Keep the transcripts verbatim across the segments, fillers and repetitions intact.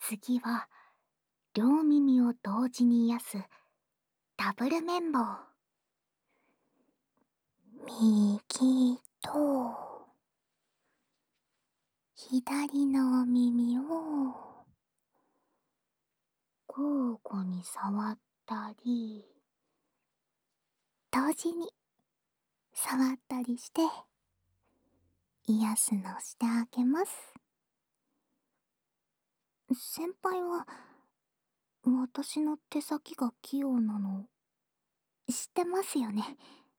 次は、両耳を同時に癒すダブル綿棒。右と左の耳を交互に触ったり、同時に触ったりして癒すのしてあげます。先輩は私の手先が器用なの知ってますよね。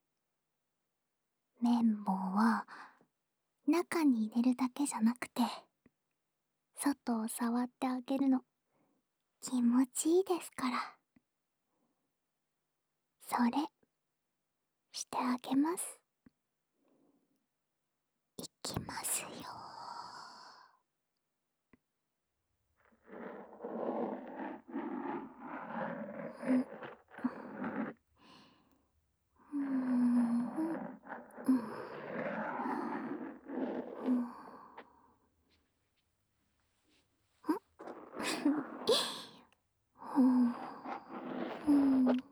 綿棒は中に入れるだけじゃなくて、外を触ってあげるの気持ちいいですから。それしてあげます。いきますよ。うんうんうんうんうんうん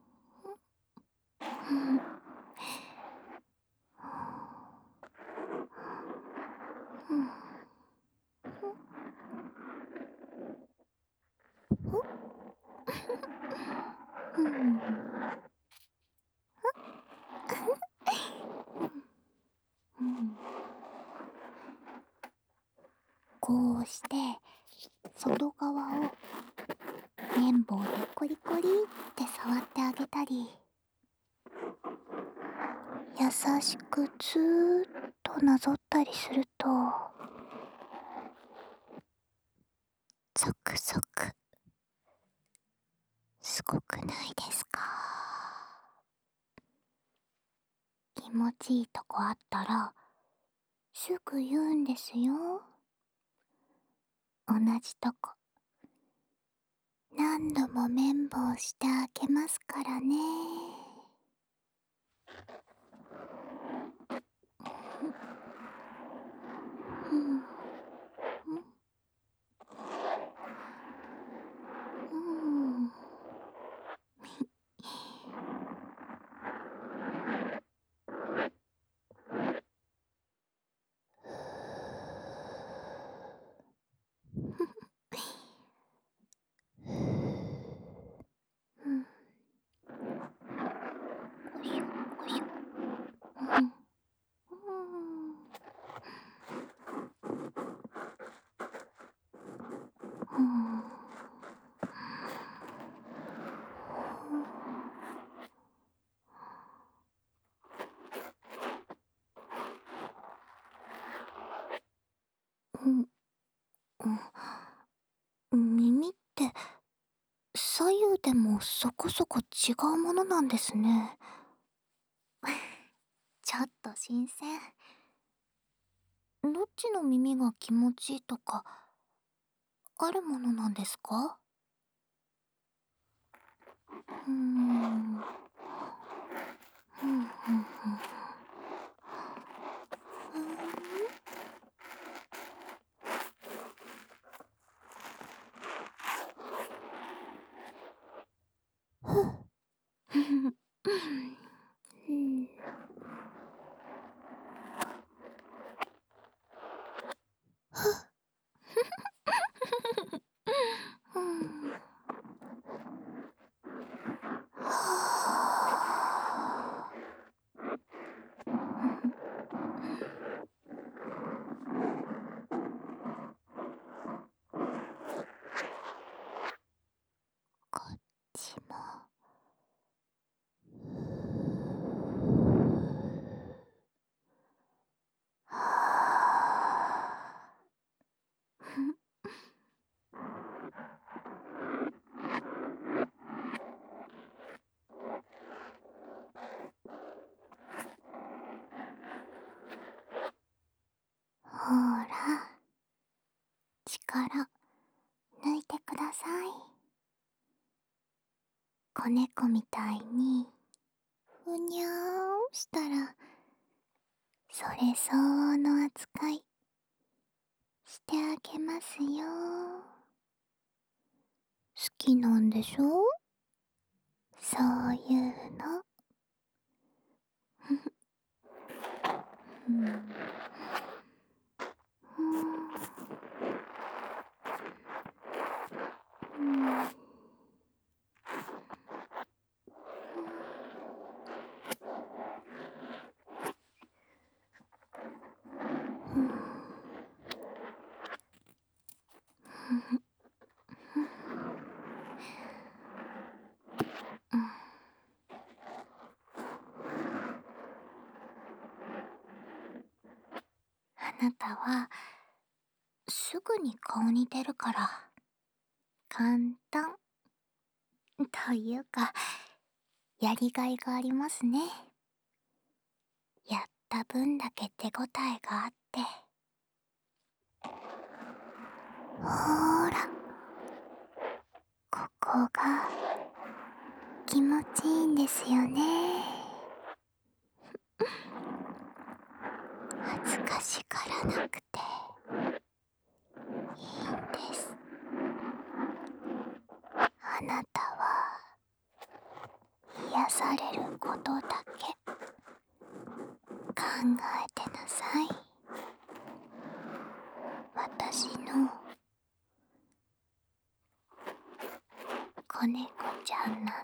こうして外側を綿棒でコリコリって触ってあげたり、優しくずーっとなぞったりすると、ゾクゾクすごくないですか？気持ちいいとこあったらすぐ言うんですよ。同じとこ何度も綿棒してあげますからね。うんうんうんうん。こしょこしょ。うんうんうんうん。耳って左右でもそこそこ違うものなんですね。ちょっと新鮮。どっちの耳が気持ちいいとかあるものなんですか？うーん。ふんふんふん。ふん。うん。うん。はあ。こっちも。はあ。ほら、力抜いてください。子猫みたいにふにゃーんしたらそれ相応の扱いしてあげますよ。 きなんでしょ？そういうの。うん。うん。うん。うん。あなたはすぐに顔に出るから簡単というか、やりがいがありますね。やった分だけ手応えがあって。ほーら、ここが気持ちいいんですよね。恥ずかしがらなくていいんです。あなたは癒されることだけ考えてなさい。私の子猫ちゃんなんだから。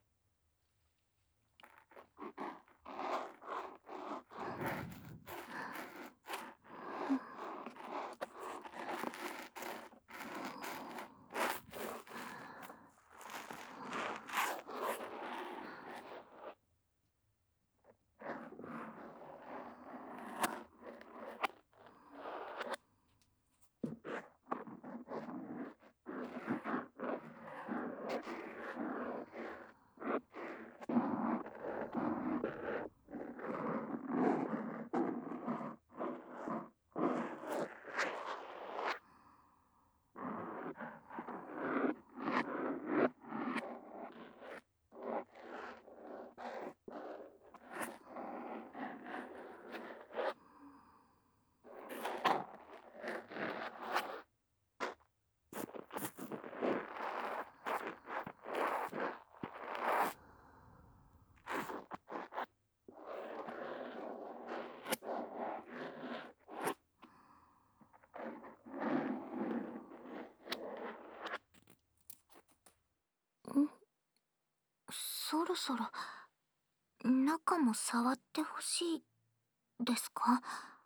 んそろそろ中も触ってほしいですか？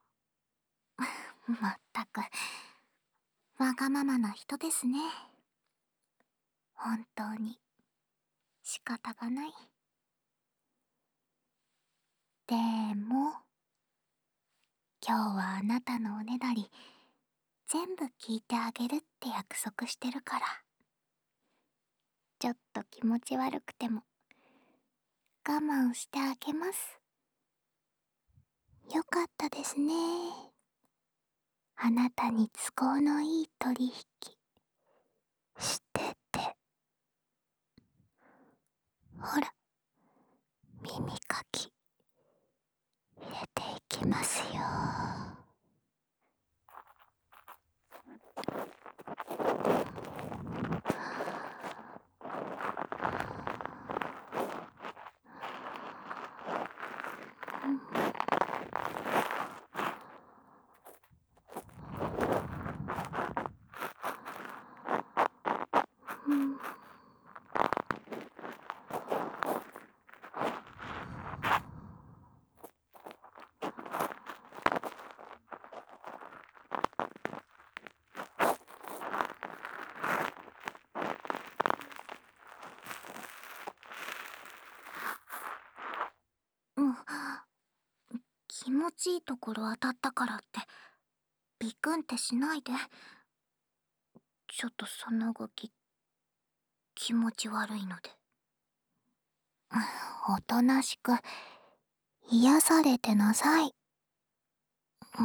まったくわがままな人ですね。本当に仕方がない。でも今日はあなたのおねだり全部聞いてあげるって約束してるから、ちょっと気持ち悪くても我慢してあげます。よかったですね。あなたに都合のいい取引してて。ほら、耳かき入れていきますよ。うん。うん、気持ちいいところ当たったからってビクンってしないで。ちょっとその動き気持ち悪いので。おとなしく癒されてなさい。うん。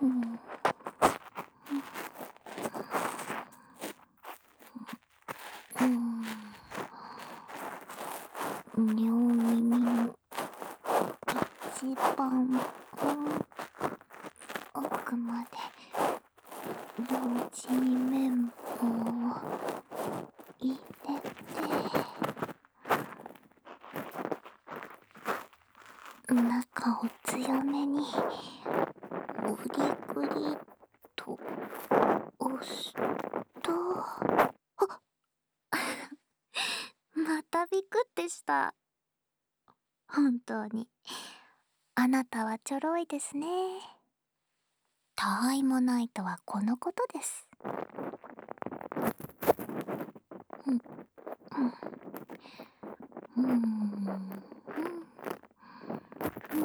両耳の一番、うん、奥まで同時に綿棒を入れて、中を強めにグリグリと押すと、あまたビクってした。本当にあなたはちょろいですね。たわいもないとはこのことです。うん、うん、うん、うん、うん、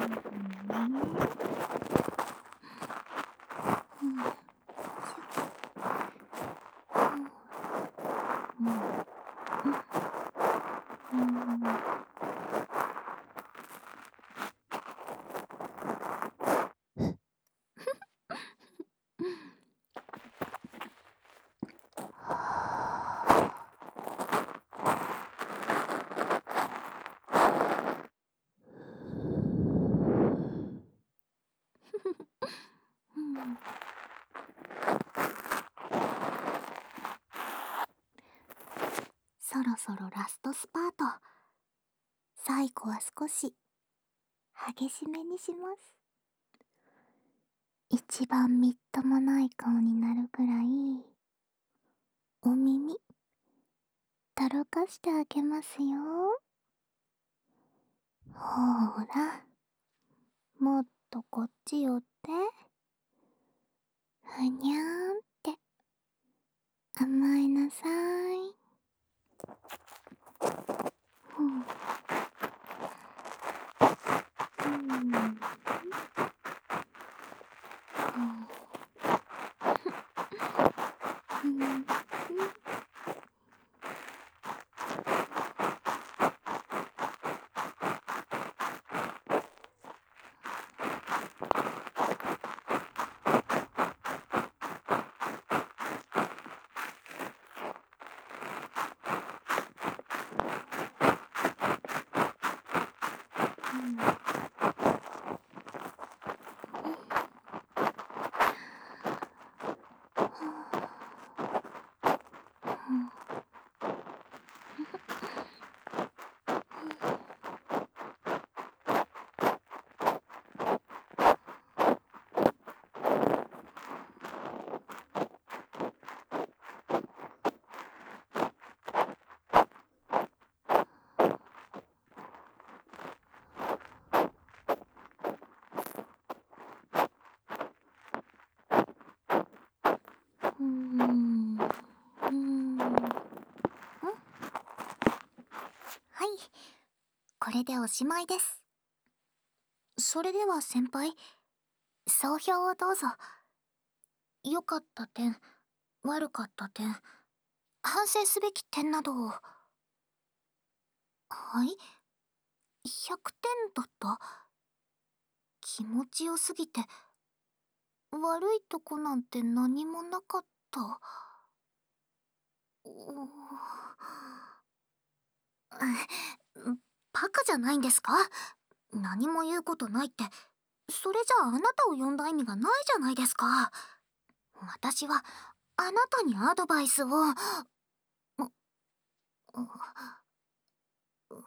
そろそろラストスパート。最後は少し激しめにします。一番みっともない顔になるくらいお耳たろかしてあげますよ。ほーら、もっとこっち寄って、ふにゃーんって甘えなさい。うん、うん、うん、うん、うん、うん、うん。はい、これでおしまいです。それでは先輩、総評をどうぞ。良かった点、悪かった点、反省すべき点などを。はい、ひゃくてんだった。気持ちよすぎて悪いとこなんて何もなかった。うバカじゃないんですか？何も言うことないって、それじゃああなたを呼んだ意味がないじゃないですか。私はあなたにアドバイスを。ううう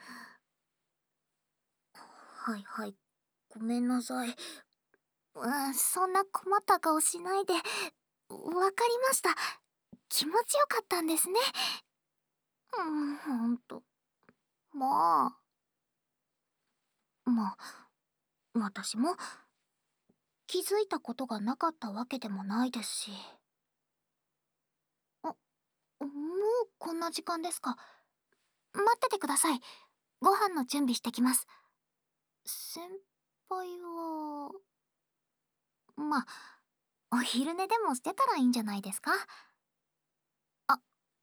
はいはい、ごめんなさい。うん、そんな困った顔しないで。わかりました。気持ちよかったんですね。うん、ほんと。まあ、まあ、私も気づいたことがなかったわけでもないですし。あ、もうこんな時間ですか？待っててください。ご飯の準備してきます。先輩は、まあ、お昼寝でもしてたらいいんじゃないですか？あ、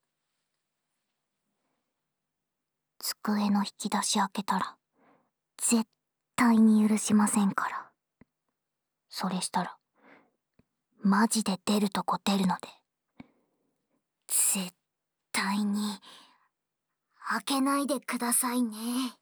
机の引き出し開けたら絶対に許しませんから。 それしたらマジで出るとこ出るので。絶対に開けないでくださいね。